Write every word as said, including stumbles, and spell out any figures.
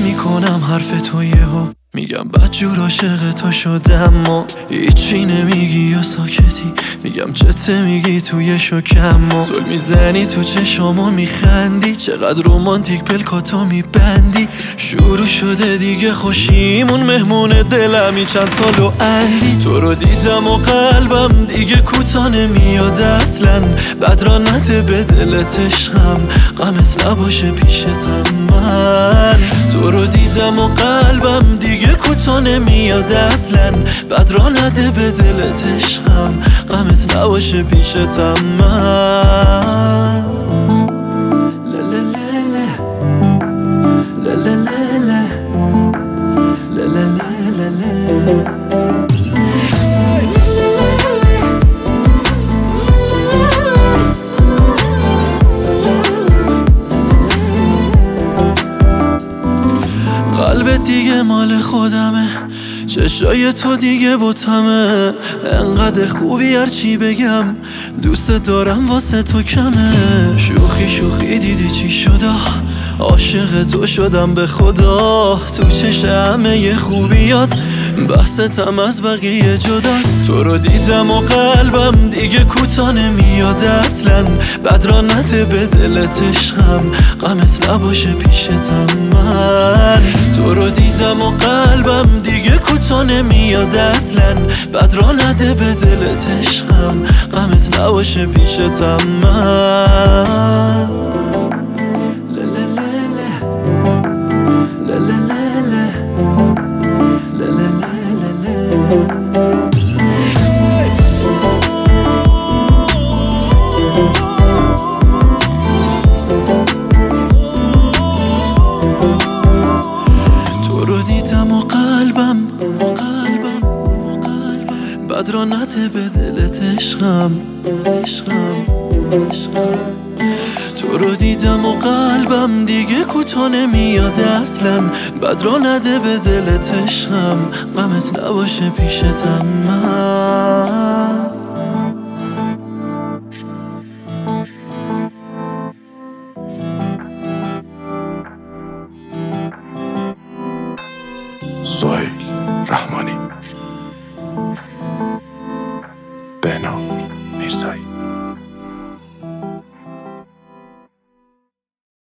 میکنم حرف تو یهو میگم بدجور عاشق تو شدم و هیچی نمیگی یا ساکتی میگم چته میگی توی شکم و تو میزنی تو چشامو میخندی چقدر رومانتیک پلکاتو میبندی شروع شده دیگه خوشیمون مهمون دلمی چند سال و اندی تو رو دیدم و قلبم دیگه کوتا نمیاد اصلا بد را نده به دلت عشقم غمت نباشه پیشتم من تو رو دیدم و قلبم دیگه کوتا نمیاد اصلا بد را نده به دلت عشقم غمت نباشه پیشتم من قلبت دیگه مال خودمه چشای تو دیگه بوتمه انقدر خوبی هرچی بگم دوست دارم واسه تو کمه شوخی شوخی دیدی چی شده عاشق تو شدم به خدا تو چش همه خوبیات بحثتم از بقیه جداست تو رو دیدم و قلبم دیگه کوتا نمیاد اصلا بد را نده به دلت عشقم غمت نباشه پیشتم من تو رو دیدم و قلبم دیگه کوتا نمیاد اصلا بد را نده به دلت عشقم غمت نباشه پیشتم من تو رو دیدم و قلبم بد را نده به دلت عشقم تو رو دیدم و قلبم دیگه کوتا نمیاد اصلا بد را نده به دلت عشقم غمت نباشه پیشتم من سهیل رحمانی بهنام میرزایی